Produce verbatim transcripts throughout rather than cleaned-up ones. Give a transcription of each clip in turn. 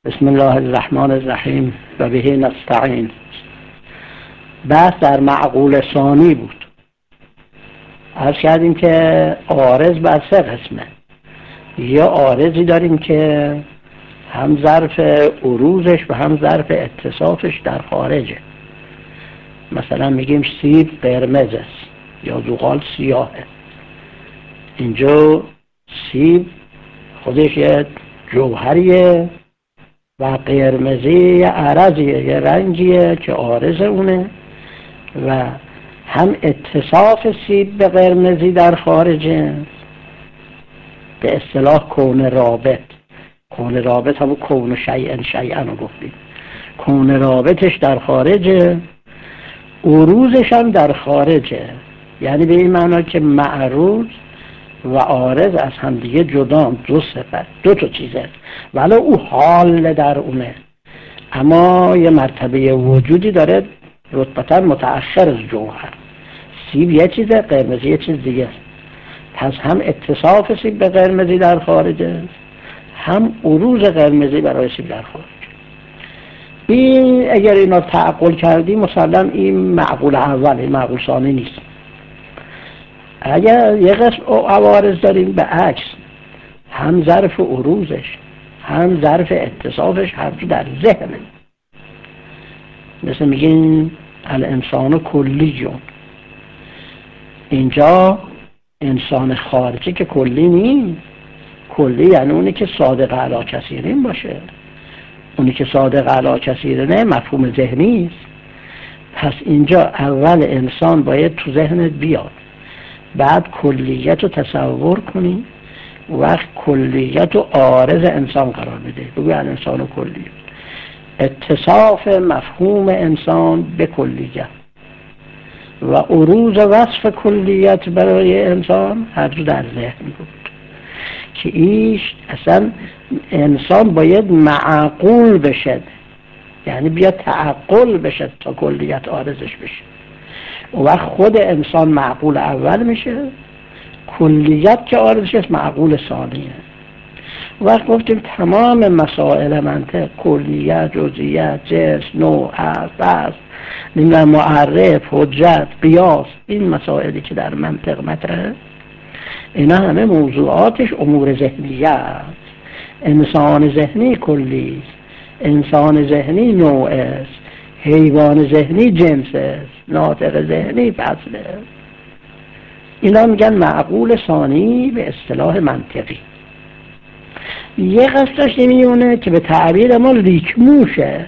بسم الله الرحمن الرحیم و به نستعین. بحث در معقول ثانی بود. عرض کردیم که عارض بر سه قسمه. یه عارضی داریم که هم ظرف عروضش و هم ظرف اتصافش در خارجه. مثلا میگیم سیب قرمز است یا زغال سیاهه. اینجا سیب خودش یه جوهریه و قرمزی یه عرضیه، یه رنگیه که عارض اونه و هم اتصاف سیب به قرمزی در خارجه، به اصطلاح کون رابط. کون رابط همون کون شیئن شیئن رو گفتیم. کون رابطش در خارجه، عروضش هم در خارجه. یعنی به این معنا که معروض و عارض از هم دیگه جدا، دو صفت، دو تا چیزه، ولی او حال در اونه، اما یه مرتبه وجودی داره رتبتا متأخر از جوهر. سیب یه چیزه، قرمزی یه چیز دیگه. پس هم اتصاف سیب به قرمزی در خارجه، هم عروض قرمزی برای سیب در خارجه. این اگر اینا تعقل کردیم مسلم این معقول اول، این معقول ثانی نیست. اگر یه قسم عوارض داریم به عکس، هم ظرف عروضش هم ظرف اتصافش هر دو در ذهنه. مثل میگین الانسان کلیون. اینجا انسان خارجی که کلی نیست. کلی یعنی اونی که صادق علی کثیرین باشه. اونی که صادق علی کثیرینه مفهوم ذهنی است. پس اینجا اول انسان باید تو ذهنت بیاد، بعد کلیت رو تصور کنی، وقت کلیت رو عارض انسان قرار بده. بگوی انسان کلی، اتصاف مفهوم انسان به کلیت و عروض وصف کلیت برای انسان هر دو در ذهن بود که ایش اصلا انسان باید معقول بشه، یعنی بیاد تعقل بشه تا کلیت عارضش بشه. و وقت خود انسان معقول اول میشه، کلیت که عارضش است معقول ثانیه. وقت گفتیم تمام مسائل منطق، کلیت، جزئیات، جنس، نوع، بحث، معرف، حجت، قیاس، این مسائلی که در منطق مطرحه، اینا همه موضوعاتش امور ذهنیه است. انسان ذهنی کلی است، انسان ذهنی نوع است، حیوان ذهنی جنس است، ناطق ذهنی فصل است. اینا میگن معقول ثانی به اصطلاح منطقی. یه قصدش نمیونه که به تعبیر ما لیکموشه،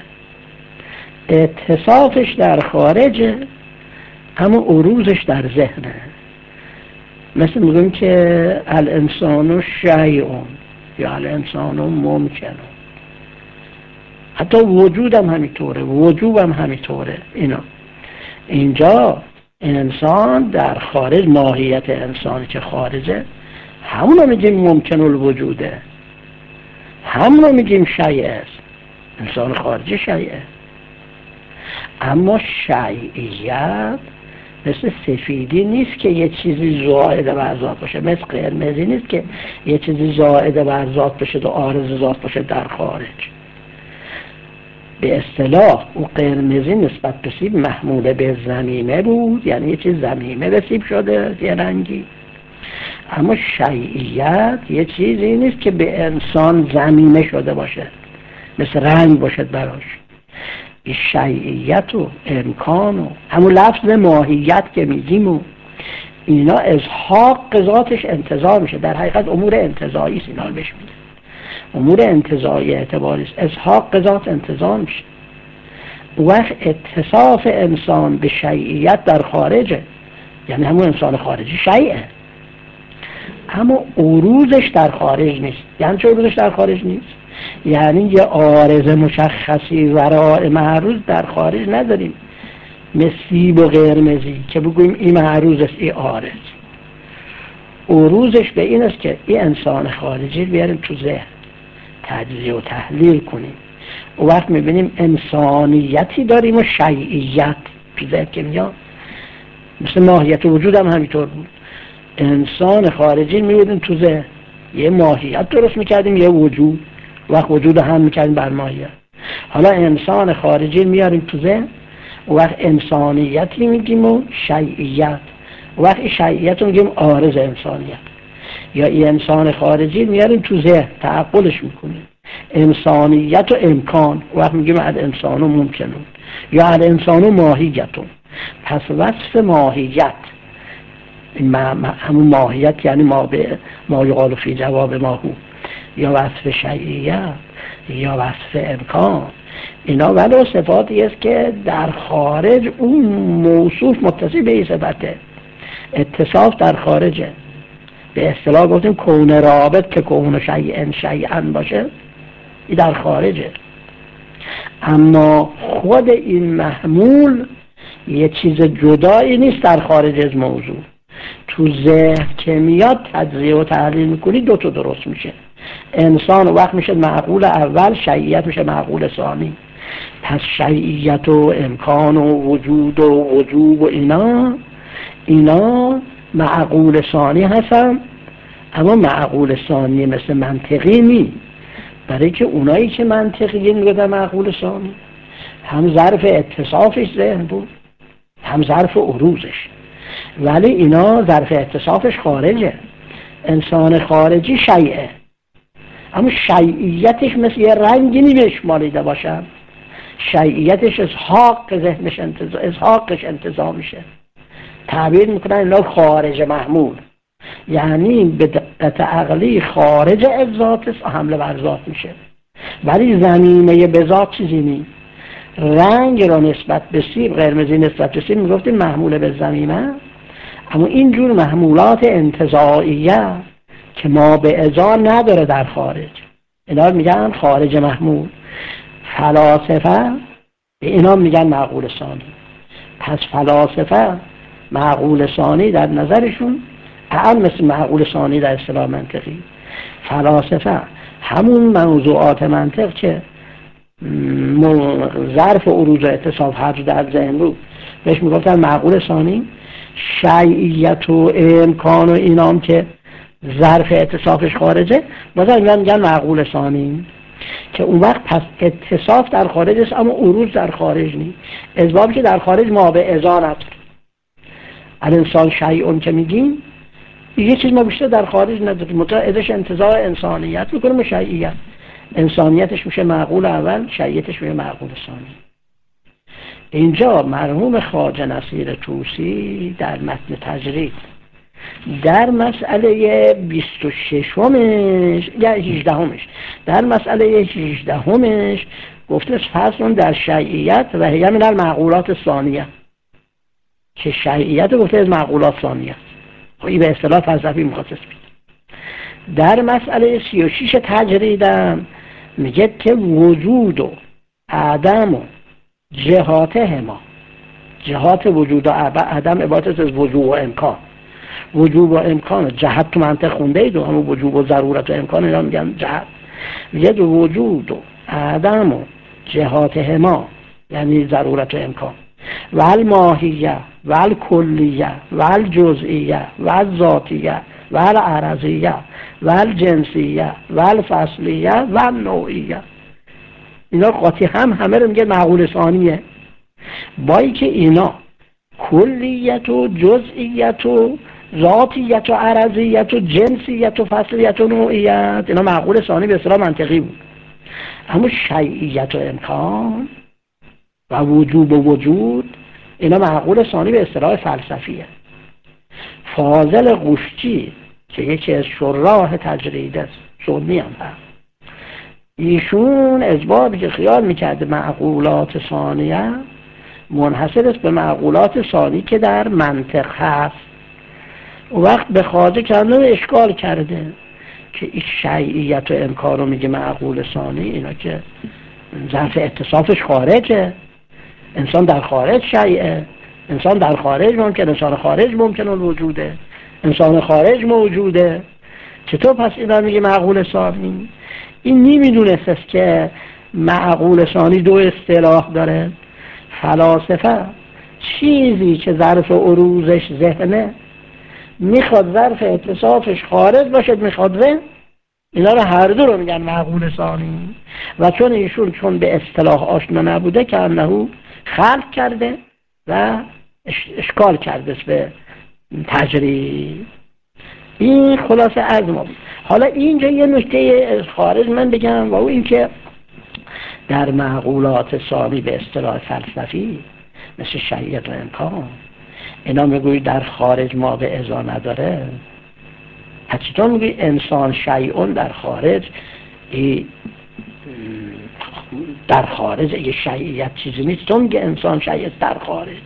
اتصافش در خارجه اما عروضش در ذهنه. مثل میگیم که الانسان شیئون یا الانسان ممکنون. حتی وجودم همینطوره، وجوبم همینطوره. اینا اینجا انسان در خارج، ماهیت انسانی که خارجه، همونو میگیم ممکن الوجوده، همونو میگیم شیء است. انسان خارجی شیئه. اما شیعیت مثل سفیدی نیست که یه چیزی زائد بر ذات باشه، مثل قرمزی نیست که یه چیزی زائد بر ذات باشه و عارض ذات باشه در خارج. به اصطلاح او قرمزی نسبت به سیب محمول به زمینه بود، یعنی یه چیز زمینه به سیب شده یه رنگی. اما شیعیت یه چیزی نیست که به انسان زمینه شده باشه، مثل رنگ باشد براش. این شیعیت و امکان و همون لفظ ماهیت که میگیم و اینا ازحاق ذاتش انتزاع میشه. در حقیقت امور انتزاعی است، اینا رو بهش میگه امور انتزاعی اعتباری است. ازحاق ذات انتزاع میشه. وقت اتصاف انسان به شیعیت در خارجه، یعنی همون انسان خارجی شیعه، اما عروضش در خارج نیست. یعنی چه عروضش در خارج نیست؟ یعنی یه عارض مشخصی وراء معروض در خارج نداریم، مثل سیب و قرمزی که بگوییم این معروض است این عارض. عروضش به این است که این انسان خارجی بیاریم تو ذهن، تجزیه و تحلیل کنیم، و وقت میبینیم انسانیتی داریم و شیعیت تو ذهن که میاد. مثل ماهیت وجود هم همینطور بود. انسان خارجی میبودیم تو ذهن، یه ماهیت درست میکردیم یه وجود، وقت وجود هم میکنیم بر ماهیت. حالا انسان خارجی میاریم تو ذهن، وقت انسانیتی میگیم و شیعیت، وقت شیعیت رو میگیم عارض انسانیت. یا این انسان خارجی میاریم تو ذهن، تعقلش میکنیم، انسانیت و امکان، وقت میگیم الانسان و ممکنون یا الانسان و ماهیتون. پس وصف ماهیت، همون ماهیت یعنی ما به ما یقال فی جواب ماهو، یا وصف شیعیت یا وصف امکان، اینا ولو صفاتی است که در خارج اون موصوف متصل به این صفته، اتصاف در خارجه. به اصطلاح گفتیم کون رابط که کون شیئن شیئن باشه، این در خارجه. اما خود این محمول یه چیز جدایی نیست در خارج از موضوع. تو ذهن که میاد تجزیه و تحلیل میکنی دو تا درست میشه. انسان وقت میشه معقول اول، شیعیت میشه معقول ثانی. پس شیعیت و امکان و وجود و وجوب و اینا اینا معقول ثانی هستن، اما معقول ثانی مثل منطقی نی. برای که اونایی که منطقی میگه معقول ثانی، هم ظرف اتصافش ذهن بود هم ظرف عروضش، ولی اینا ظرف اتصافش خارجه. انسان خارجی شیعه، اما شیعیتش مثل یه رنگی نی بهش مالیده باشن، شیعیتش ازحاق ذهنش انتظام، ازحاقش انتظام میشه. تعبیر میکنن اینا خارج محمول، یعنی به دقت عقلی خارج از ذات حمله بر ذات میشه، ولی زمینه به ذات چیزی نی. رنگ را نسبت به سیب، قرمزی نسبت به سیب میگفتیم محمول به زمینه، اما اینجور محمولات انتزاعیه که ما به ازا نداره در خارج، اینا میگن خارج محمول. فلاسفه به اینا میگن معقول ثانی. پس فلاسفه معقول ثانی در نظرشون اعم مثل معقول ثانی در اصطلاح منطقی. فلاسفه همون موضوعات منطق که ظرف عروض و اتصاف حج در ذهن بود بهش میگفتن معقول ثانی. شیعیت و امکان و اینام که ظرف اتصافش خارجه بازم میگن معقول ثانی، که اون وقت پس اتصاف در خارج است اما عروض در خارج نیست. اسبابی که در خارج ما به ازا نداره. الانسان شیعون که میگیم یه چیز ما بیشتر در خارج نداره، مطلع ازش انتزاع انسانیت میکنیم و شیعیت، انسانیتش میشه معقول اول، شیعیتش میشه معقول ثانی. اینجا مرحوم خواجه نصیر طوسی در متن تجرید در مسئله بیست و ششمش یا هجدهمش در مسئله هجدهمش گفته فصل در شیعیت و هی من المعقولات ثانیه، که شیعیت گفته از معقولات ثانیه. این به اصطلاح فلسفی مخصص بید. در مسئله سی و شش تجریدم میگه که وجود و عدم و جهاته ما، جهات وجود و عدم عبارت از وجود و امکان. وجود و امکان جهت تو منطق خونده اید و همون وجود و ضرورت و امکان اینا میگن جهت. میگه وجود و عدم و جهاته ما یعنی ضرورت و امکان، و الماهیه و الکلیه و الجزئیه و الذاتیه و العرضیه و الجنسیه و الفصلیه و النوعیه، اینا قاطی هم همه رو میگه معقول ثانیه. با اینکه اینا کلیت و جزئیت و ذاتیت و عرضیت و جنسیت و فصلیت و نوعیت اینا معقول ثانی به اصطلاح منطقی بود، اما شیعیت و امکان و وجوب و وجود اینا معقول ثانی به اصطلاح فلسفیه. فاضل قشتی که یکی از شراح تجرید است، سنی هم هست، ایشون اسبابی که خیال میکرده معقولات ثانیه منحصر است به معقولات ثانی که در منطق هست، و وقت به خواجه کردن اشکال کرده که این شیعیت و امکان رو میگه معقول ثانی، اینا که ظرف اتصافش خارجه، انسان در خارج شیعه، انسان در خارج ممکن، انسان خارج ممکن الوجوده، انسان خارج موجوده، چطور پس اینا میگه معقول ثانی؟ این نمیدونست که معقول ثانی دو اصطلاح داره. فلاسفه چیزی که ظرف عروضش ذهنه میخواد ظرف اتصافش خارج باشه، میخواد ذهن، اینا رو هر دو رو میگن معقول ثانی. و چون ایشون چون به اصطلاح آشنا نبوده که انه خلق کرده و اشکال کرده به تجریب. این خلاصه از ما بود. حالا اینجا یه نکته خارج من بگم و او این که در معقولات ثانی به اصطلاح فلسفی مثل شیعیت و امکان اینا میگوی در خارج ما به ازا نداره. حتی میگوی انسان شیعون در خارج در خارج یه شیعیت چیزی نیست. تو میگه انسان شیعیت در خارج.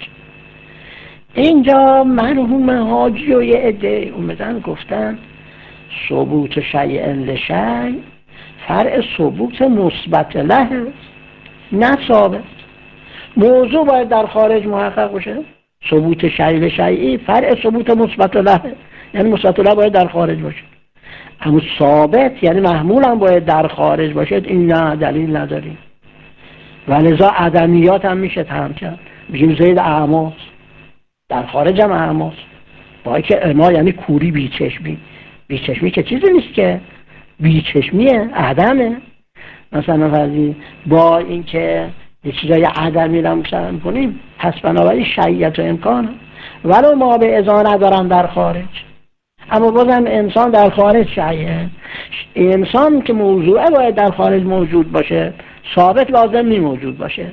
اینجا مرحوم حاجی و یه عده اومدن گفتن ثبوت شیء لشیء فرع ثبوت مثبت له نه ثابت. موضوع باید در خارج محقق بشه. ثبوت شیء لشیء فرع ثبوت مثبت له، یعنی مثبت له باید در خارج باشه. اما ثابت یعنی محمول هم باید در خارج باشه. این نه دلیل نداریم. ولذا عدمیات هم میشه تهم کرد. میگیم زید اعماس در خارج هم اعماس با که اما یعنی کوری بیچشمی. بیچشمی که چیزی نیست که بیچشمیه عدمه. مثلا فرضی با اینکه یه چیزای عدمی رو مشاهده کنیم پس بنابراین شیعیت و امکان ولو ما به ازا ندارم در خارج. اما بازم انسان در خارج شیعه. انسان که موضوعه باید در خارج موجود باشه، ثابت لازم نی موجود باشه.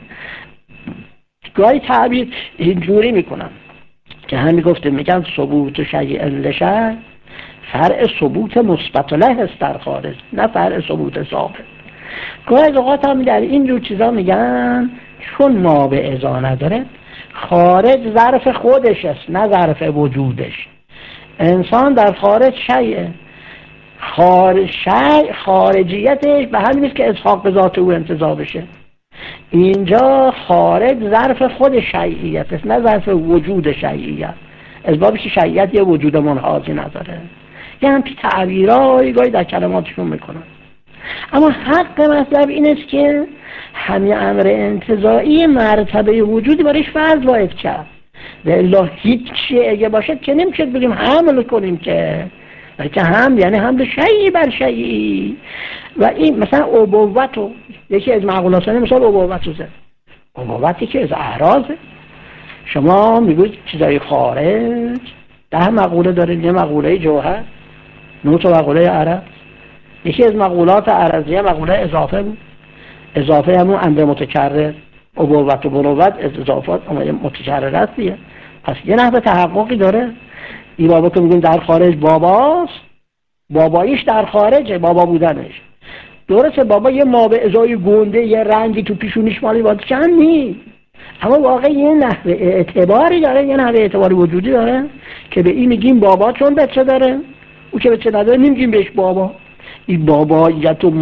گاهی تعبیر اینجوری میکنم که همین گفته میگن ثبوت شیء لشیء فرع ثبوت مثبت له است در خارج نه فرع ثبوت ثابت. گاهی اوقات هم در این جور چیزا میگن چون ما به ازا نداره خارج ظرف خودش است نه ظرف وجودش. انسان در خارج شیعه. خارج شیع خارجیتش به همین نیست که اسحاق ذات او انتزاع بشه. اینجا خارج ظرف خود شیعیت است نه ظرف وجود شیعیت. اسبابش شیعیت یه وجود منحازی نداره. یه همچی تعبیرهایی گاهی در کلماتشون میکنن. اما حق مطلب این است که همین امر انتزاعی مرتبه وجودی برایش فرض باید کرد. و الا هیچ چیه اگه باشد که نمیشه بگیم حمل کنیم که که هم یعنی حمل شیعی بر شیعی. و این مثلا ابوتو یکی از معقولاتانه مثال ابوتو زد. ابوتی که از اعراضه. شما میگوید چیزای خارج ده مقوله دارید. یه مقوله جوهر، نه تا مقوله عرض. یکی از مقولات عرضیه مقوله اضافه بود. اضافه همون امر متکرر. ابوت و بنوت از اضافات متکرر است دیگه. پس یه نحوه تحققی داره. این بابا که میگیم در خارج باباست، باباییش در خارجه، بابا بودنش درسته. بابا یه ما به ازای گنده یه رنگی تو پیشونیش مالی باید چند نی، اما واقعا یه نحوه اعتباری داره، یه نحوه اعتباری وجودی داره که به این میگیم بابا چون بچه داره. او که بچه نداره نمیگیم بهش بابا. این باباییت و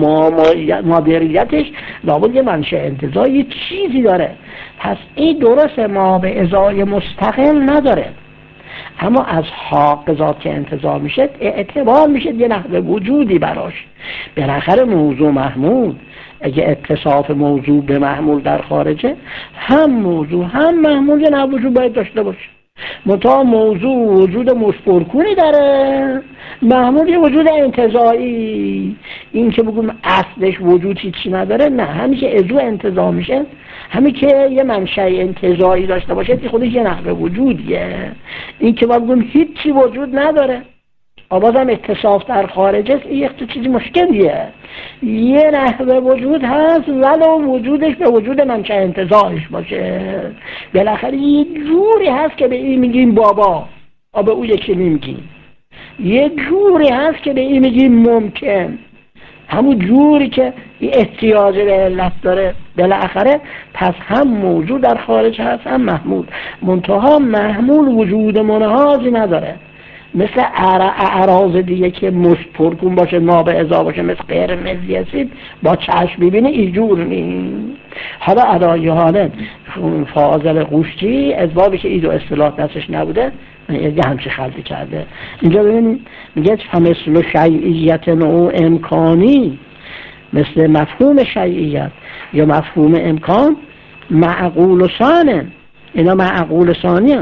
مادریتش لابد یه منشأ انتزاعی چیزی داره. پس این درسته ما به ازای مستقل نداره، اما از حق ذات که انتزاع میشه اعتبار میشه یه نحوه وجودی براش. بالاخره موضوع محمول اگه اتصاف موضوع به محمول در خارجه، هم موضوع هم محمول یه نحوه وجود باید داشته باشه. منتها موضوع وجود مشپرکونی داره، محمول یه وجود انتزاعی. این که بگم اصلش وجود هیچی نداره، نه، همین که ازو انتزاع میشه، همین که یه منشأ انتزاعی داشته باشه این خودش یه نحوه وجودیه. این که بگم هیچی وجود نداره آبازم اتصاف در خارج است، این یک چیزی مشکلیه. یه نحوه وجود هست ولو وجودش به وجود منشأ انتزاعش باشه. بالاخره یه جوری هست که به این میگیم بابا، به او یکی نمیگیم. یه جوری هست که به این میگیم ممکن، همون جوری که این احتیاج به علت داره. بالاخره پس هم موجود در خارج هست هم محمول. منتها محمول وجود منحازی نداره، مثل اعراض دیگه که مشت پرکون باشه، نابع ازا باشه، مثل قرمزی هستید با چشم ببینه اینجور نیست. حالا ادایی حاله فاضل قوشچی از بابی که ایدو اصطلاح دستش نبوده یه همچه خلطی کرده. اینجا ببینید میگه مثل شیعیت نوع امکانی، مثل مفهوم شیعیت یا مفهوم امکان معقول ثانن. اینا معقول ثانی هست.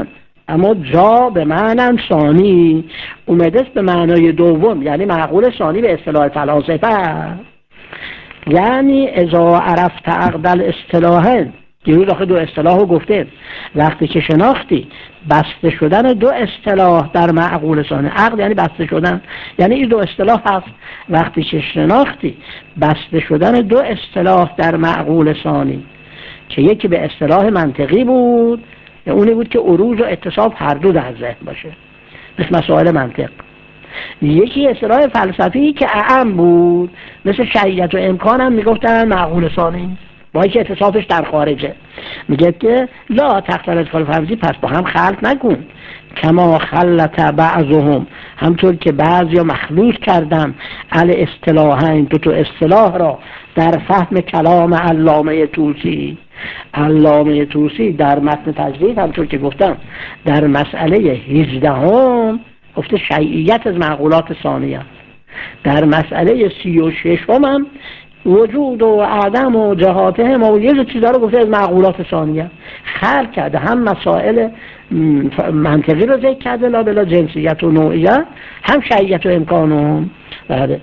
اما جا به معنی ثانی اومده است به معنای دوم، یعنی معقول ثانی به اصطلاح فلاسفه، یعنی اذا عرفت عقد الاصطلاحین. دیروز آخه دو اصطلاح رو گفته، وقتی که شناختی بسته شدن دو اصطلاح در معقول ثانی، عقد یعنی بسته شدن، یعنی این دو اصطلاح هست. وقتی که شناختی بسته شدن دو اصطلاح در معقول ثانی که یکی به اصطلاح منطقی بود، یا اونی بود که عروض و اتصاف هر دو در ذهن باشه مثل مسائل منطق، یکی اصطلاح فلسفی که اعم بود مثل شیعیت و امکان هم میگفتن معقول ثانی با اینکه اتصافش در خارجه. میگه که لا تختلط کل فرضی، پس با هم خلط نکن، کما خلط بعضهم، همطور که بعضیا مخلوط کردن ال اصطلاحین، دو تا اصطلاح را در فهم کلام علامه طوسی. علامه طوسی در متن تجرید همطور که گفتم در مسئله هجدهم گفته شیعیت از معقولات ثانیه، در مسئله سی و ششم هم وجود و عدم و جهاته ما و یه چیزا رو گفته از معقولات ثانیه، خلق کرده، هم مسائل منطقی رو ذکر کرده لا بلا جنسیت و نوعیت، هم شیعیت و امکانون. بله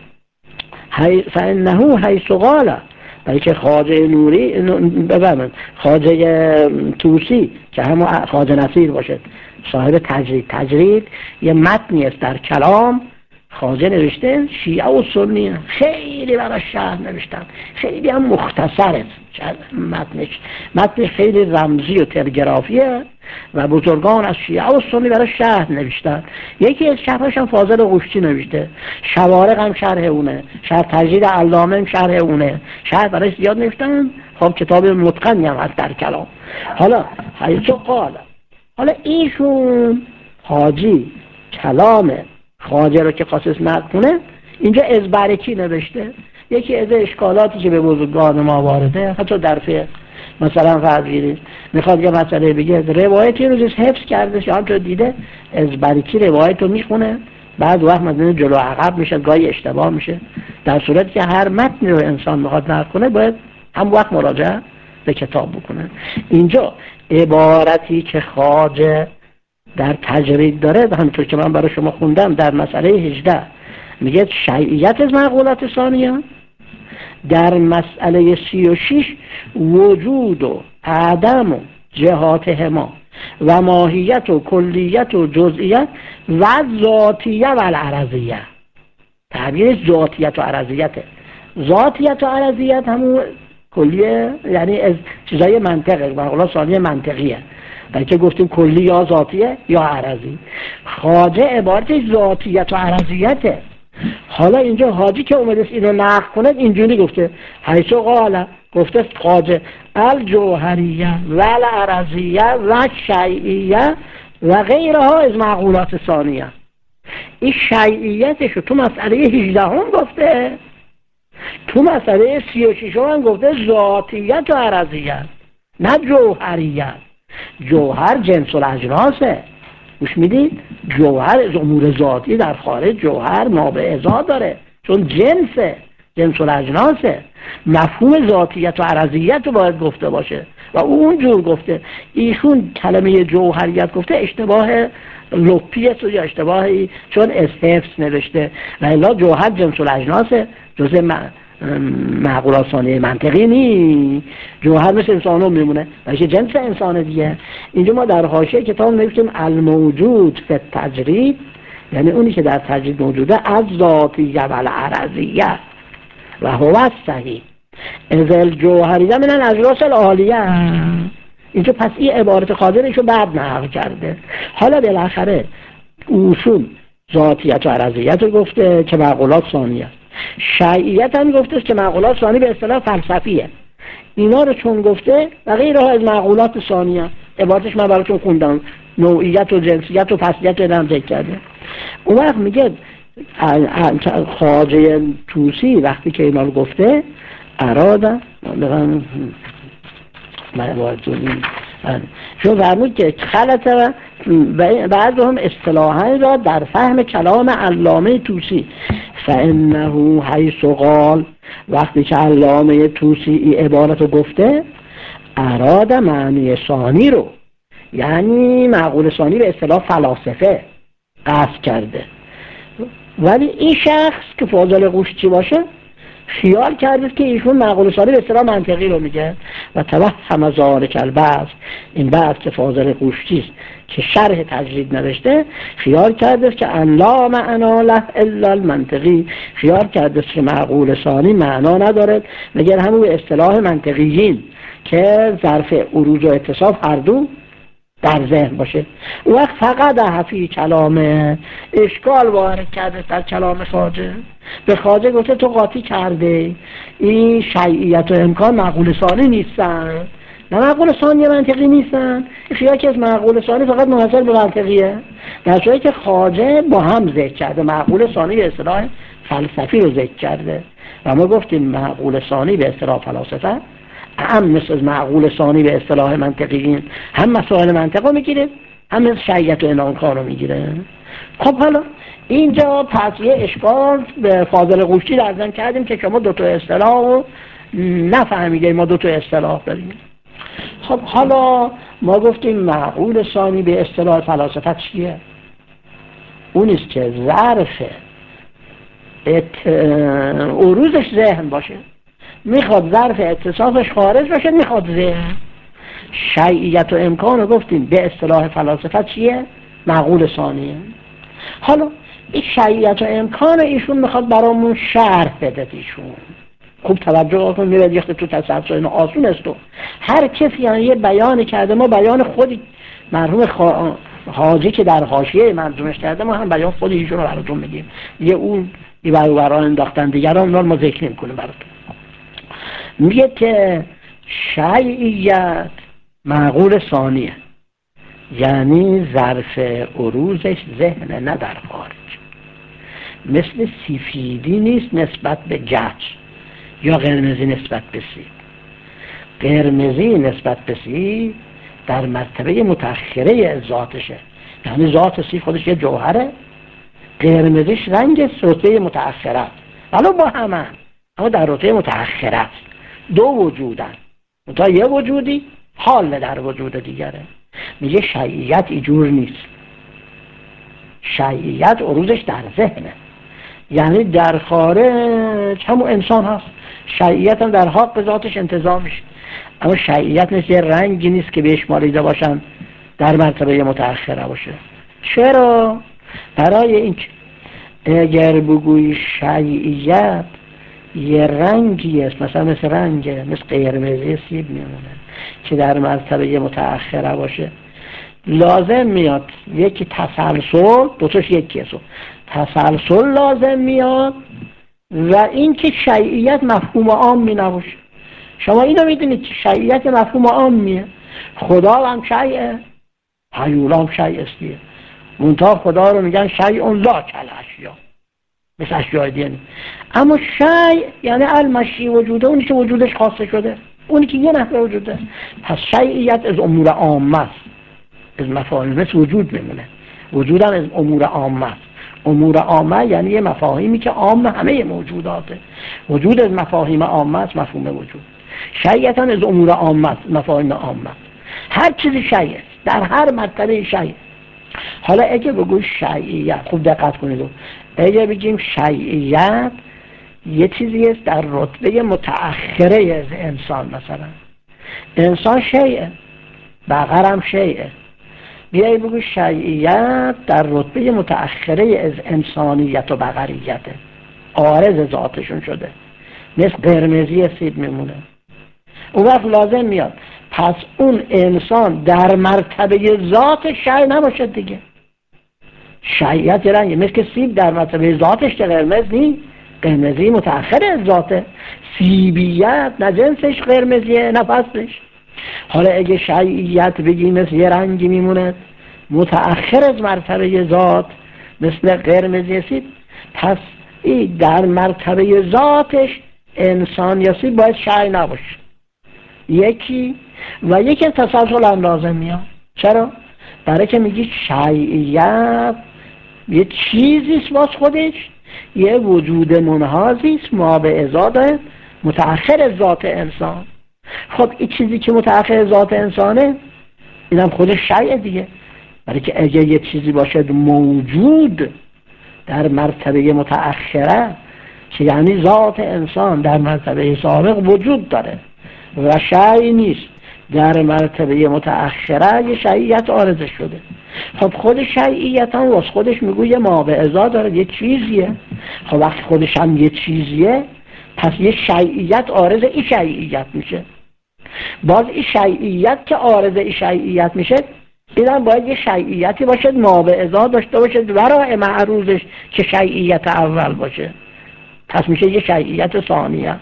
فانه حیث قال، برای که خواجه نوری ببرمند خواجه طوسی که هم خواجه نصیر باشه صاحب تجرید، تجرید یه متنی است در کلام، خواجه نوشته شیعه و سنی خیلی برای شرح نوشتن، خیلی هم مختصره متنش، متنش خیلی رمزی و تلگرافیه و بزرگان از شیعه و سنی برای شرح نوشتن. یکی از شرحش هم فاضل قشتی نوشته، شوارق هم شرح اونه، شرح تجرید علامه هم شرح اونه، شرح برای زیاد نوشتن. خب کتاب متقنی هم هست در کلام. حالا حیث قال، حالا ایشون حاجی کلام خواجه رو که خواست نقل کنه اینجا ازبرکی نوشته. یکی از اشکالاتی که به بزرگان ما وارده حتی در فقه مثلا فرض گیرید میخواد یه مسئله بگه روایتی رو حفظ کرده شما تو دیده ازبرکی روایت رو میخونه، بعد وقت مثلا جلو عقب میشه، گاهی اشتباه میشه، در صورتی که هر متنی رو انسان میخواد نقل کنه باید هم وقت مراجعه به کتاب بکنه. اینجا عبارتی که خواجه در تجرید داره و همونطور که من برای شما خوندم در مسئله هجده میگه شیعیت از معقولات ثانیه، در مسئله سی و شش وجود و عدم و جهاتهما و ماهیت و کلیت و جزئیت و ذاتیه و العرضیه. تعبیر ذاتیت و عرضیته، ذاتیت و عرضیت همون کلیه یعنی از چیزای منطقه، معقولات ثانیه منطقیه، بلکه گفتیم کلی یا ذاتیه یا عرضی. خواجه عبارتش ذاتیت و عرضیته. حالا اینجا حاجی که اومده اینو نقل کنه اینجوری گفته حیث قال، گفته خواجه الجوهریه و العرضیه و شیعیه و غیرها از معقولات ثانیه. این شیعیتش تو مسئله هجده هم گفته، تو مسئله سی و شش هم گفته ذاتیت و عرضیت نه جوهریت. جوهر جنس الاجناسه، گوش میدید؟ جوهر از امور ذاتی در خارج جوهر نابع ذات داره چون جنسه، جنس الاجناسه. مفهوم ذاتیت و عرضیت رو باید گفته باشه و اون جور گفته. ایشون کلمه جوهریت گفته اشتباه لپیه یا اشتباهی چون از حفظ نوشته و الا جوهر جنس الاجناسه، جزء معقولات ثانیه منطقی نی. جوهر مثل انسان هم میمونه بلکه جنس انسان دیگه. اینجا ما در حاشیه کتاب نوشتیم الموجود فی التجرید، یعنی اونی که در تجرید موجوده از ذاتیه و العرضیه و هو صحیح از الجوهریه من الاجناس العالیه. اینجا پس این عبارت خاطرشو بعد نقل کرده. حالا بالاخره اصول ذاتیت و عرضیت رو گفته که معقولات ثانیه، شیعیت هم گفته که معقولات ثانی به اصطلاح فلسفیه. اینا رو چون گفته و غیرها از معقولات ثانیه، عبارتش من براتون خوندم، نوعیت و جنسیت و فصلیت رو هم ذکر کرده. اون وقت میگه خواجه طوسی وقتی که اینا رو گفته اراده بگم چون فرمود که خلط و بعض هم اصطلاحی را در فهم کلام علامه طوسی. فانه حیث قال، وقتی که علامه طوسی این عبارت رو گفته اراد معنی ثانی رو، یعنی معقول ثانی به اصطلاح فلاسفه قصد کرده. ولی این شخص که فاضل قوشچی باشه خیال کرده که ایشون معقول ثانی به اصطلاح منطقی رو میگه و توهم ذالک البحث، این بحث که فاضل قوشچی است که شرح تجرید نوشته، خیال کرده که ان لا معنا له الا المنطقی، خیال کرده که معقول ثانی معنا نداره مگر همون به اصطلاح منطقیین که ظرف عروض و اتصاف هر دو در ذهن باشه. او وقت فقط حفی کلامه اشکال وارد کرده در کلام خواجه. به خواجه گفته تو قاطی کرده این شیعیت و امکان معقول ثانی نیستن، نه معقول ثانی منطقی نیستن. خیال که از معقول ثانی فقط منحصر به منطقیه، در صورتی که خواجه با هم ذکر کرده معقول ثانی به اصطلاح فلسفی رو ذکر کرده و ما گفتیم معقول ثانی به اصطلاح فلاسفه هم مثل از معقول ثانی به اصطلاح منطقیین هم مسائل منطق رو میگیره، هم مثل شیعیت و امکان رو میگیره. خب حالا اینجا پس یه اشکال به فاضل قوشچی در ذهن کردیم که شما دو تا اصطلاح رو نفهمیده، ما دو تا اصطلاح داریم. خب حالا ما گفتیم معقول ثانی به اصطلاح فلاسفه چیه؟ اونیست که ظرف ات... عروضش ذهن باشه، میخواد ظرف اتصافش خارج باشه، میخواد ذهن. شیعیت و امکان رو گفتیم به اصطلاح فلاسفه چیه؟ معقول ثانیه. حالا این شیعیت و امکان ایشون میخواد برامون شرح بده. ایشون خوب توجه کن، میرد یخت تو تصفص اینو آسون است. تو هر کسی یعنی یه بیانی کرده، ما بیان خودی مرحوم خا... حاجی که در حاشیه منظومش کرده، ما هم بیان خود ایشون رو براتون میگیم. یه اون یه برو بران انداختن دیگران رو ما ذکر نمی‌کنیم براتون. میگه که شیعیت معقول ثانیه، یعنی ظرف عروضش ذهن نه در خارج، مثل سفیدی نیست نسبت به گچ یا قرمزی نسبت به سیب. قرمزی نسبت به سیب در مرتبه متأخره ذاتشه، یعنی ذات سیب خودش یه جوهره، قرمزیش رنگ رتبه متأخره، حالا با همه اما در رتبه متأخره دو وجودن، تا یه وجودی حال در وجود دیگره. میگه شیعیت اینجور نیست، شیعیت عروضش در ذهنه، یعنی در خارج همون انسان هست. شیعیت هم در حق ذاتش انتظام میشه، اما شیعیت نیست، یه رنگی نیست که بهش مالیده باشن در مرتبه متأخره باشه. چرا؟ برای این اگر بگوی شیعیت یه رنگی است، مثلا مثل رنگ مثل قرمزی سیب میمونه که در مرتبه متأخره باشه، لازم میاد یکی تسلسل، دوتاش یکی است، تسلسل لازم میاد و این که شیعیت مفهوم عام می نباشه. شما اینو میدونید که شیعیت مفهوم عام میه، خدا هم شیعه، هیولا هم شیعه استیه، منتها خدا رو میگن شیعون لا کل اشیا، مثل اشیاء دیگه. اما شیع یعنی المشی وجوده، اونی که وجودش خاصه شده، اونی که یه نحوه وجوده. پس شیعیت از امور عامه است، از مفاهیم مثل وجود میمونه، وجود هم از امور عامه است. امور عامه یعنی یه مفاهیمی که عام همه موجوداته، وجود از مفاهیم عامه است، مفهوم وجود. شیعیت هم از امور عامه است، مفاهیم عامه است، هر چیزی شیع است، در هر مرتبه شیع. حالا اگه بگوی شیعیت، خوب دقت کنید، اگه بگیم شیعیت یه چیزی است در رتبه متأخره از انسان، مثلا انسان شیعه، بقر هم شیعه، بیایی بگوی شیعیت در رتبه متأخره از انسانیت و بقریته، عارض ذاتشون شده، مثل قرمزی سیب میمونه. اون وقت لازم میاد پس اون انسان در مرتبه ذات شیع نباشه دیگه. شیعیت رنگه مثل سیب در مرتبه ذاتش که قرمز نیست، قرمزی متأخر از ذاته، سیبیت نه جنسش قرمزیه نه فصلش. حالا اگه شیعیت بگی مثل یه رنگی میمونه متأخر از مرتبه ذات مثل قرمزی سیب، پس این در مرتبه ذاتش انسان یا سیب باید شیع نباشه، یکی و یکی تسلسل هم لازم میاد. چرا؟ برای که میگی شیعیت یه چیزیست باز خودش، یه وجود منحازیست ما به ازاده متأخر از ذات انسان. خب این چیزی که متأخر از ذات انسانه اینم خودش شیء دیگه. برای که اگه یه چیزی باشد موجود در مرتبه متأخره، که یعنی ذات انسان در مرتبه سابق وجود داره و شیء نیست، در مرتبه متأخره یه شیعیت عارض شده. خب خود شیعیت هم واسه خودش میگو یه ما به ازا داره، یه چیزیه. خب وقتی خودش هم یه چیزیه، پس یه شیعیت عارض این شیعیت میشه. باز این شیعیت که عارض این شیعیت میشه، اینم باید یه شیعیتی باشد ما به ازا داشته باشد ورای معروضش که شیعیت اول باشه، پس میشه یه شیعیت ثانیه.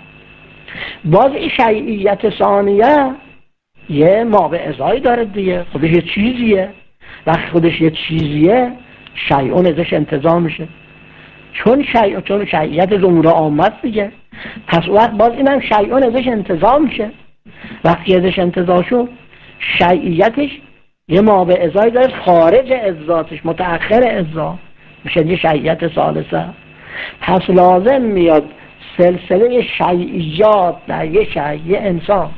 باز این شیعیت ثانیه یه ما به ازایی داره دیگه، خودش یه چیزیه. وقتی خودش یه چیزیه، شیعون ازش انتزاع میشه، چون شیع چون شیعیت ظهور عامت دیگه، پس وقت باز اینم شیعون ازش انتزاع میشه. وقتی ازش انتزاع شد، شیعیتش یه ما به ازایی داره خارج از ذاتش، متأخر از ذات، میشه یه شیعیت ثالثه. پس لازم میاد سلسله شیعیات در یه شیعه انسان،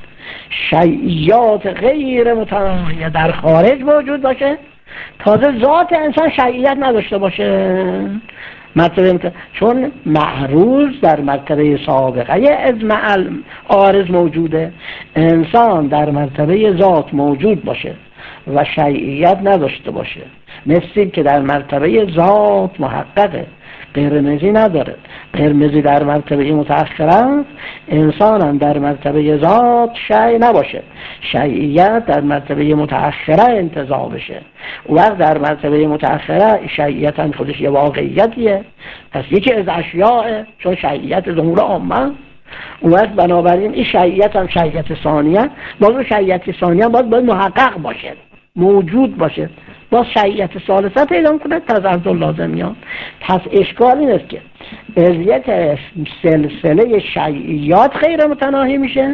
شیعیات غیر متناهیه در خارج موجود باشه، تازه ذات انسان شیعیت نداشته باشه. مرتبه مت... چون معروض در مرتبه سابقه از معل عارض موجوده، انسان در مرتبه ذات موجود باشه و شیعیت نداشته باشه، مثل که در مرتبه ذات محققه، قرمزی نداره. قرمزی در مرتبه متأخره، انسان هم در مرتبه ذات شیع نباشه، شیعیت در مرتبه متأخره انتزاع بشه. وقت در مرتبه متأخره شیعیت هم خودش یه واقعیتیه، پس یکی از اشیاء، چون شیعیت ظهور عامه. وقت بنابراین این شیعیت هم شیعیت ثانیه، باز اون شیعیت ثانیه باید باید محقق باشه، موجود باشه، باز شیعیت ثالثه پیدا کنه، تزلزل لازم میاد. پس اشکال این است که عضویت سلسله شیعیات غیر متناهی میشه،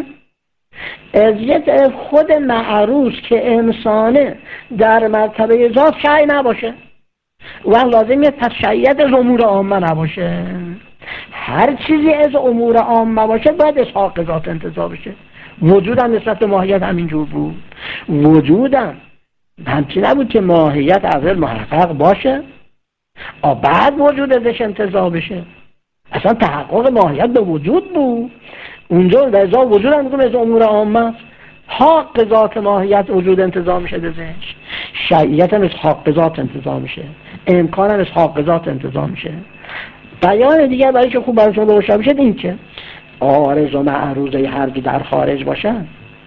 عضویت خود معروض که انسانه در مرتبه ذات شیع نباشه و لازمیه پس شیعیت از امور عامه نباشه. هر چیزی از امور عامه باشه باید از حق ذات انتزاع بشه. وجودم نسبت به ماهیت همینجور بود، وجودم همچی نبود که ماهیت اول محقق باشه آ بعد وجود ازش انتزاع بشه. اصلا تحقق ماهیت به وجود بود، اونجا رضا وجود هم میگم از امور عامه، حق ذات ماهیت وجود انتزاع میشه ازش، شیعیت هم از حق ذات انتزاع میشه، امکان هم از حق ذات انتزاع میشه. بیان دیگه برای که خوب برای شما روشن بشه این که عارض و معروض هر دو در خارج باشن،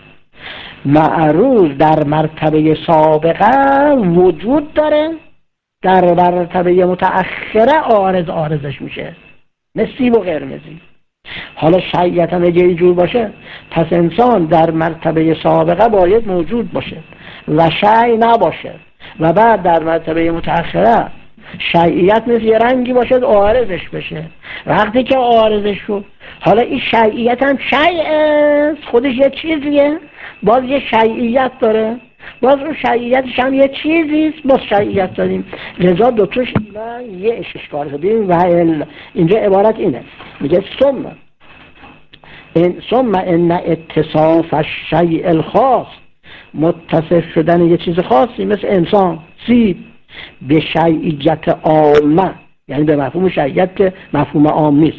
معروض در مرتبه سابقه وجود داره، در مرتبه متأخره عارض عارضش میشه، نسیب و قرمزی. حالا شیعیت هم اگه اینجور باشه، پس انسان در مرتبه سابقه باید موجود باشه و شیع نباشه، و بعد در مرتبه متأخره شیعیت مثل یه رنگی باشد عارضش بشه. وقتی که عارضش شد، حالا این شیعیت هم شیع است، خودش یه چیزیه، باز یه شیعیت داره، باز اون شیعیتش هم یه چیزیست، باز شیعیت داریم. لذا دوتوش اینا یه اشکال ببین. و اینجا عبارت اینه، میگه ثم این ثم ان اتصاف الشیء الخاص، متصف شدن یه چیز خاصی مثل انسان، سیب، به شیعیت عامه، یعنی به مفهوم شیعیت که مفهوم عام نیست،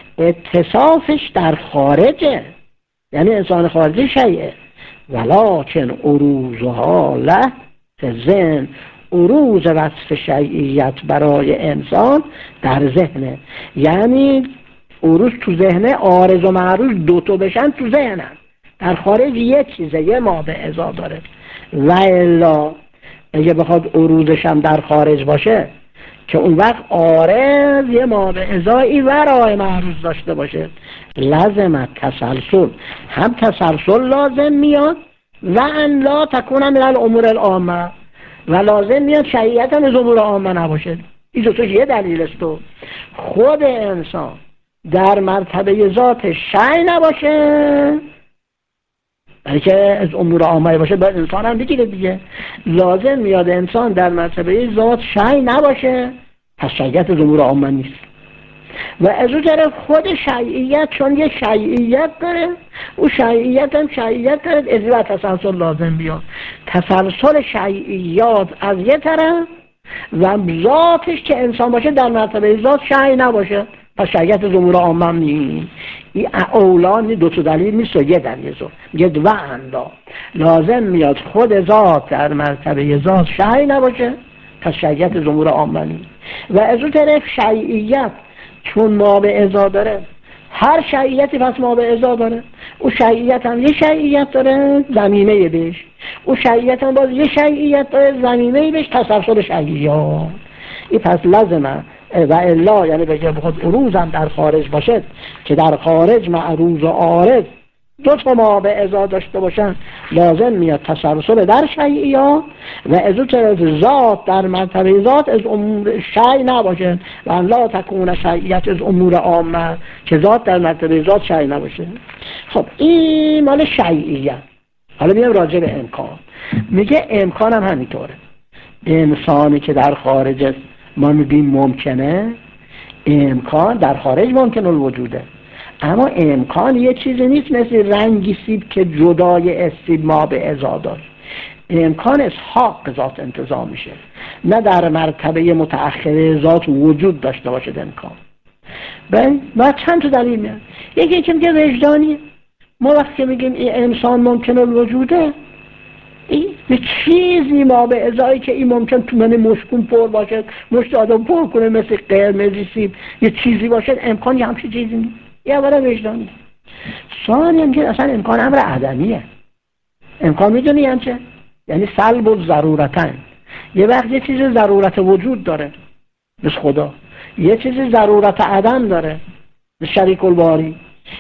اتصافش در خارجه، یعنی انسان خارجی شیعه. ولکن عروضها له ذهن، عروض وصف شیعیت برای انسان در ذهنه، یعنی عروض تو ذهنه، عارض و معروض دوتو بشن تو ذهنن، در خارج یه چیزه، یه ما به ازا داره. و الا اگه بخواد عروضش هم در خارج باشه، که اون وقت عارض یه ما به ازایی ورای معروض داشته باشه، لازم تسلسل، هم تسلسل لازم میاد و ان لا تکون من الامور العامه، و لازم میاد شیعیت هم از امور عامه نباشه. این دو توش یه دلیل است. تو خود انسان در مرتبه ذات شیع نباشه، یعنی که از امور عامه باشه، باید انسان هم بگیره دیگه. لازم میاد انسان در مرتبه ذات شیع نباشه، پس شیعیت از امور عامه نیست. و از اون طرف خود شیعیت چون یه شیعیت داره، او شیعیت هم شیعیت داره، از و تسلسل لازم بیاد. تسلسل شیعیات از یه طرف و ذاتش که انسان باشه در مرتبه ذات شیع نباشه، پس شیعیت از امور عامه نیست. این اولان دو تا دلیل نیست و یه دلیل زو یه دو اندا لازم میاد خود ذات در مرتبه ذات شیع نباشه، پس شیعیت از امور عامه نیست. و از اون طرف شیعیت چون ما به ازا داره، هر شیعیتی پس ما به ازا داره، او شیعیت هم یه شیعیت داره زمینه بهش، او شیعیت هم باز یه شیعیت داره زمینه بهش، تسلسل شیعیات. این پس لازمه و الا یعنی بگه بخود عروض هم در خارج باشه که در خارج معروض و عارض دو تا ما به ازا داشته باشن، لازم میاد تسلسل در شیعیات و از اون طرف ذات در مرتبه ذات از امور شیع نباشه و لا تکون شیعیت از امور عامه که ذات در مرتبه ذات شیع نباشه. خب این مال شیعیت. حالا میام راجع به امکان. میگه امکان هم همینطوره، انسانی که در خارج است ما میگیم ممکنه، امکان در خارج ممکن الوجوده، اما امکان یه چیزی نیست مثل رنگی سیب که جدای از سیب ما به ازا داشت. امکان اسحاق ذات انتظام میشه، نه در مرتبه متأخره ذات وجود داشته باشه امکان. و چند تا دلیل میاد. یکی که میگه وجدانیه. ما وقتی میگیم این انسان ممکن الوجوده، این یه چیزی ما به ازایی که این ممکن تو من مشکون پر باشه، مشت آدم پر کنه مثل قرمزی سیب، یه چیزی باشه، امکان یه همچه چیزی نیست. یه اولا وجدانی. ثانی هم که اصلا امکان امر عدمیه. امکان میدونی هم چه؟ یعنی سلب و ضرورتن. یه وقت یه چیز ضرورت وجود داره مثل خدا، یه چیز ضرورت عدم داره مثل شریک الباری.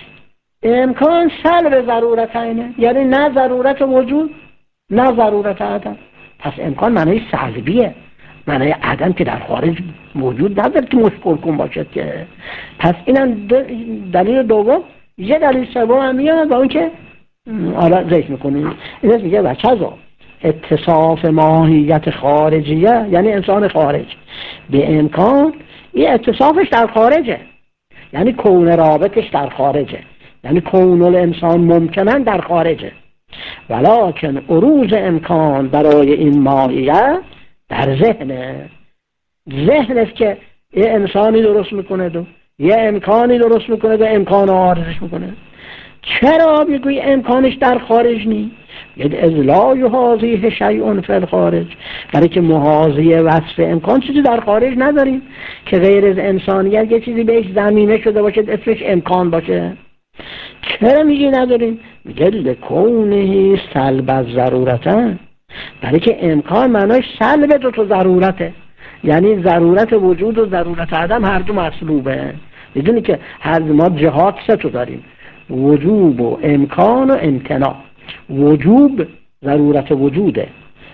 امکان سلب ضرورتینه، یعنی نه ضرورت وجود نه ضرورت عدم. پس امکان معنی سلبیه، معنی عدم که در خارج موجود نداره که مشکل کن باشد که. پس اینم دلیل دوم. یه دلیل سوم هم میاد با اون که حالا ذکر میکنیم، این میگه وچزا اتصاف ماهیت خارجیه، یعنی انسان خارج به امکان، این اتصافش در خارجه، یعنی کون رابطش در خارجه، یعنی کون الانسان ممکنن در خارجه. ولکن عروض امکان برای این ماهیت در ذهنه. ذهن است که یه انسانی درست میکنه دو یه امکانی درست میکنه و امکان عارضش میکنه. چرا بگوی امکانش در خارج نیست؟ یعنی از لا یحاذیه شیء فی الخارج، برای که محاذی وصف امکان چیزی در خارج نداریم که غیر از انسانیت یه چیزی بهش زمینه شده باشه اسمش امکان باشه. چرا میگی نداریم؟ میگه لکونه سلب از ضرورتن، برای که امکان معناش سلب دو تا ضرورته، یعنی ضرورت وجود و ضرورت عدم هر دو مسلوبه. میدونی که هر ما جهات سه تا داریم، وجوب و امکان و امتناع. وجوب ضرورت وجوده،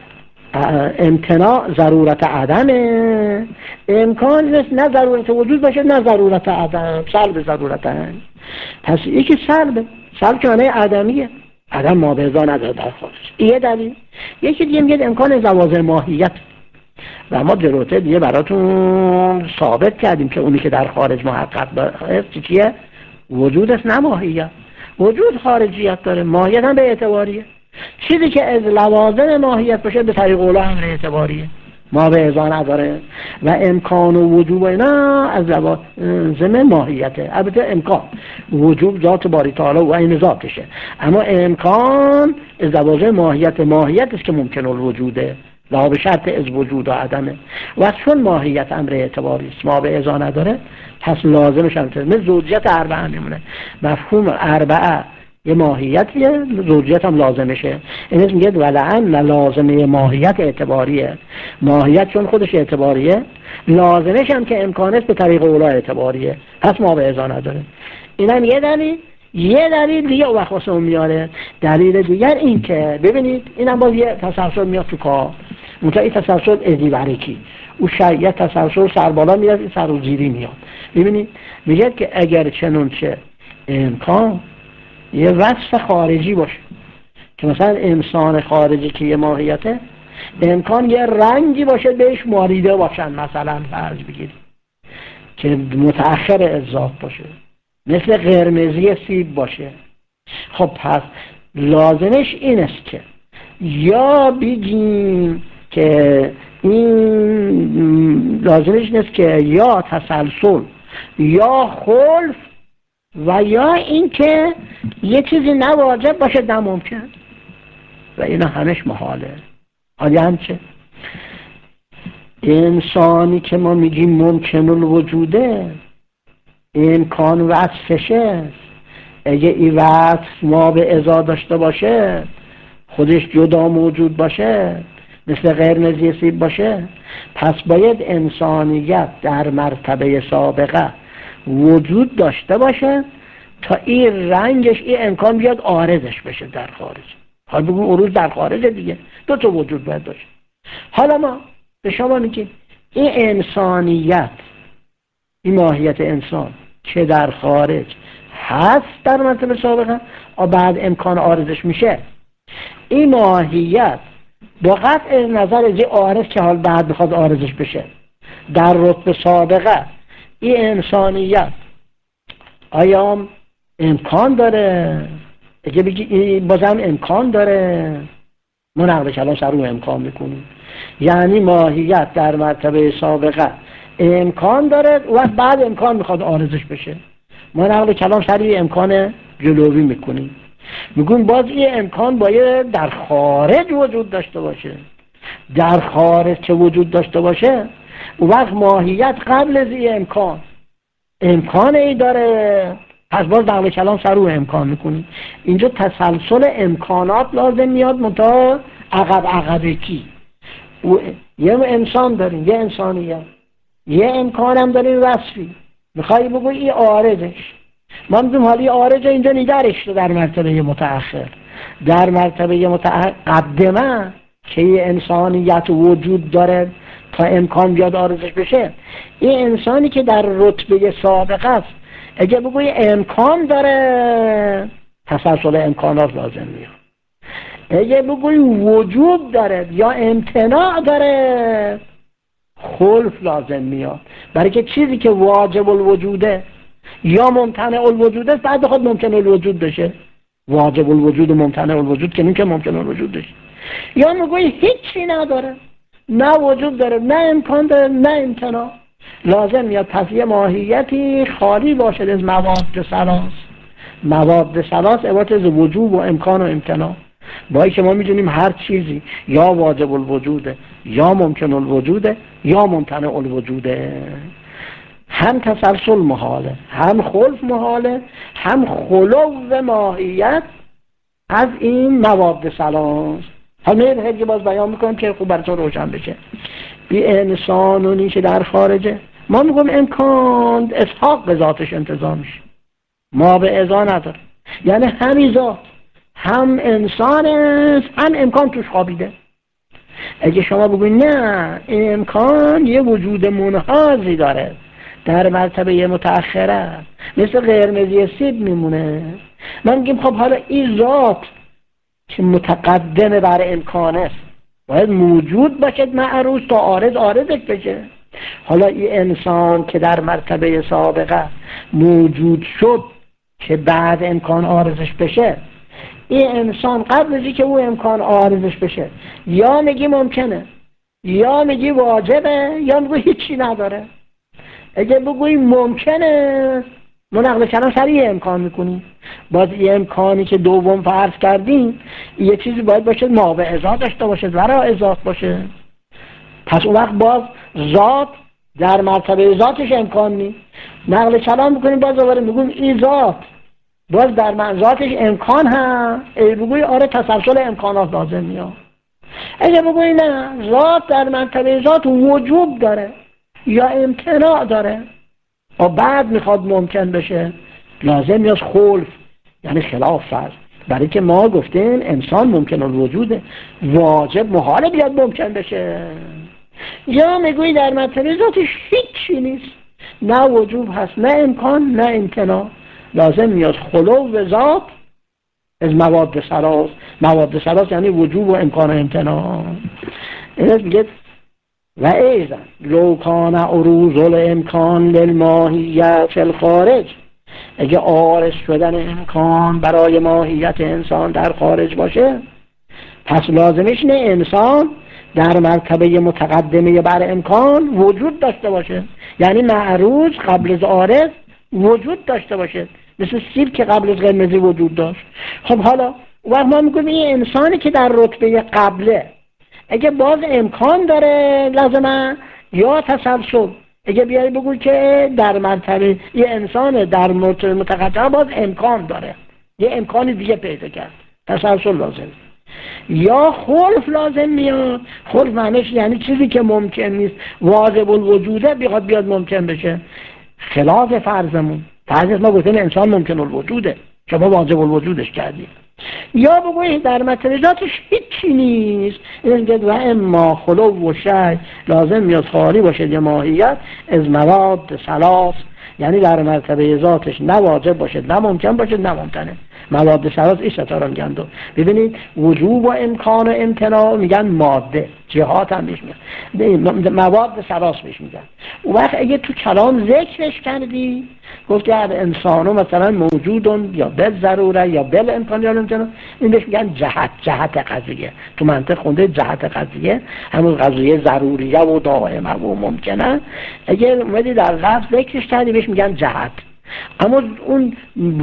امتناع ضرورت عدمه، امکان نیست نه ضرورت وجود باشه نه ضرورت عدم، سلب ضرورتن. پس یکی سلب، سلب که معنی عدمیه، عدم ما به ازا نداره در خارج. یه دلیل. یکی دیگه میگه امکان زواج ماهیت، و ما جلوتر دیگه براتون ثابت کردیم که اونی که در خارج محقق داره چیه؟ وجود است نه ماهیت. وجود خارجیت داره، ماهیت هم به اعتباریه. چیزی که از لوازم ماهیت باشه به طریق اولا هم اعتباریه، ما به ازا نداره. و امکان و وجوب اینا از لوازم ماهیته. البته امکان وجوب ذات باری تعالی و این ذاتشه، اما امکان از لوازم ماهیت ماهیت است که ممکن الوجوده، لا به شرط از وجود و عدمه. و چون ماهیت امر اعتباری است ما به ازا نداره، پس لازمش هم مثل زوجیت اربعه میمونه. مفهوم اربعه یه ماهیتیه، زوجیت هم لازمشه. این اسم میگه ولعن لازمه ماهیت اعتباریه. ماهیت چون خودش اعتباریه، لازمش هم که امکانست به طریق اولا اعتباریه، پس ما به ازا نداره. این هم یه دلیل. یه دلیل دیگه او وقتمون میاره. دلیل دیگر این که ببینید اینم باز یه تسلسل میاد تو کار. منتها این تسلسل ازی برکی او شیعیت تسلسل سربالا میاد، این سر و زیری میاد. ببینید میگه که اگر چنانچه امکان یه وصف خارجی باشه که مثلا انسان خارجی که یه ماهیته، امکان یه رنگی باشه بهش ماریده باشن، مثلا فرض بگیرید که متأخر از ذات باشه، مثل قرمزی سیب باشه. خب پس لازمش این است که یا بگیم که این لازمش نیست که یا تسلسل یا خلف و یا این که یه چیزی نه واجب باشه نه ممکن و اینا همش محاله. حالی هم چه انسانی که ما میگیم ممکن الوجوده امکان وصفشه، اگه این وصف ما به ازا داشته باشه خودش جدا موجود باشه مثل قرمزی سیب باشه، پس باید انسانیت در مرتبه سابقه وجود داشته باشه تا این رنگش این امکان بیاد عارضش بشه در خارج. حالا بگو اون روز در خارج دیگه دو تا وجود باید داشته. حالا ما به شما میگیم این انسانیت، این ماهیت انسان که در خارج هست در مرتبه سابقه و بعد امکان عارضش میشه، این ماهیت با قطع نظر از این عارض که حال بعد بخواد عارضش بشه در رتبه سابقه این انسانیت آیا امکان داره؟ اگه بگی بازم امکان داره، ما نقل کلام سر رو امکان میکنیم، یعنی ماهیت در مرتبه سابقه امکان داره و بعد امکان میخواد عارضش بشه، ما نقل کلام سر امکان جلوی میکنیم، میگون باز این امکان باید در خارج وجود داشته باشه. در خارج که وجود داشته باشه اون وقت ماهیت قبل از این امکان امکان ای داره، پس باز نقل کلام سر رو امکان میکنیم. اینجا تسلسل امکانات لازم میاد منتها عقب عقب کی یه انسان داریم، یه انسانیت، یه امکانم داریم وصفی، میخوایی بگو این عارضش، ما میگیم حالی عارض اینجا نگرش در مرتبه متأخر، در مرتبه متقدمه که یه انسانیت وجود داره تا امکان بیاد عارضش بشه. این انسانی که در رتبه سابقه است اگه بگوی امکان داره تسلسل امکانات لازم میاد، اگه بگوی وجود داره یا امتناع داره خلف لازم میاد، برای که چیزی که واجب الوجوده یا ممتنع الوجوده بعد خود ممکن الوجود بشه، واجب الوجود و ممتنع الوجود که نمیشه ممکن الوجود بشه، یا میگوی هیچی نداره، نه وجود داره نه امکان داره نه امتناع، لازم میاد پس یه ماهیتی خالی باشد از مواد ثلاث. مواد ثلاث عبارت از وجود و امکان و امتناع، با که ما میدونیم هر چیزی یا واجب الوجوده یا ممکن الوجوده یا ممتنع الوجوده، هم تسلسل محاله هم خلف محاله هم خلو ماهیت از این مواد ثلاث. همه هرگی باز بیان میکنم که خوب براتون روشن بشه. بی انسان و نیشه در خارجه، ما میگم امکان اسحاق به ذاتش انتظام میشه، ما به ازا نداره، یعنی همین ذات هم انسان است هم امکان توش خوابیده. اگه شما بگوید نه این امکان یه وجود منحازی داره در مرتبه متأخره مثل قرمزی سیب میمونه، من میگم خب حالا این ذات که متقدم بر امکان است باید موجود باشد معروض تا عارض عارضش بشه. حالا این انسان که در مرتبه سابقه موجود شد که بعد امکان عارضش بشه، این انسان قبل از اینکه او امکان عارضش بشه یا میگی ممکنه یا میگی واجبه یا میگی هیچی نداره. اگه بگوی ممکنه ما نقل کلام سریع امکان میکنیم، باز این امکانی که دوم فرض کردیم یه چیزی باید باشه ما به ازا داشته باشه ورا ازا باشه، پس اون وقت باز ذات در مرتبه ذاتش امکان نیست. نقل کلام میکنیم باز دوباره میگیم این ذات باز در من ذاتش امکان هم ای بگوی آره تسلسل امکانات لازم میاد. اگه بگوی نه ذات در مرتبه ذات وجود داره یا امتناع داره و بعد میخواد ممکن بشه لازم میاد خلف، یعنی خلاف فرض، برای که ما گفتیم انسان ممکن الوجوده واجب محال بیاد ممکن بشه. یا میگوی در مرتبه ذاتش هیچی نیست، نه وجود هست نه امکان نه امتناع، لازم میاد خلو و ذات از مواد ثلاث. مواد ثلاث یعنی وجود و امکان و امتناع. این میگه و ایضا لو کان عروض الامکان للماهیت فی الخارج، اگه عارض شدن امکان برای ماهیت انسان در خارج باشه پس لازمش اینه انسان در مرتبه متقدمه بر امکان وجود داشته باشه، یعنی معروض قبل از عارض وجود داشته باشه، مثل سیب که قبل از قرمزی وجود داشت. خب حالا وقت ما میگویم این انسانی که در رتبه قبله اگه باز امکان داره لازمه یا تسلسل، اگه بیایی بگوی که در مرتبه یه انسان در مرتبه متقدم باز امکان داره، یه امکانی دیگه پیدا کرد، تسلسل لازم، یا خلف لازم میاد. خلف معنیش یعنی چیزی که ممکن نیست واجب الوجوده بیاد بیاد ممکن بشه، خلاف فرضمون. فرض ما گفتیم انسان ممکن الوجوده، شما واجب الوجودش کردید. یا بگویی در مرتبه ذاتش هیچی نیست، اینجا و اما خلو و شی لازم میاد خالی باشه یه ماهیت از مواد ثلاث، یعنی در مرتبه ذاتش نه واجب باشه نه ممکن باشه نه ممکنه. مواد ثلاث این ستاره میگن. دو ببینید وجوب و امکان و امتناع میگن ماده، جهات هم بهش میگن مواد ثلاث بهش میگن. اون وقت اگه تو کلام ذکرش کردی گفت که انسانو مثلا موجودون یا بل ضروره یا بل امکان یا امتناع، این بهش میگن جهت، جهت قضیه. تو منطق خونده جهت قضیه همون قضیه ضروریه و دائمه و ممکنه، اگه اومدی در لفظ ذکرش کردی بهش میگن جهت. اما اون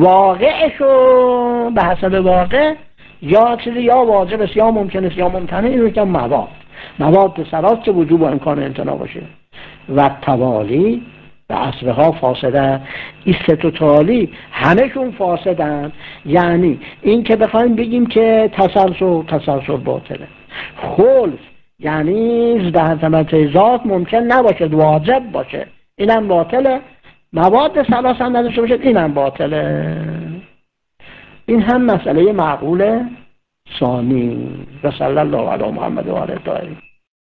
واقعشو به حسب واقع یا چیزی یا واجب است یا ممکن است یا ممکنه، این رو میگن مواد. مواد ثلاث که وجوب و امکان امتناع باشه. و توالی و اصلها فاسده، این سه تا تالی همشون فاسدن. یعنی این که بخوایم بگیم که تسلسل تسلسل باطله، خلف یعنی در مرتبه ذات ممکن نباشه واجب باشه، اینم باطله. مواد ثلاث هم نداشته باشه، اینم باطله. این هم مسئله معقول ثانی. و صلی الله علی محمد و آله الطاهرین.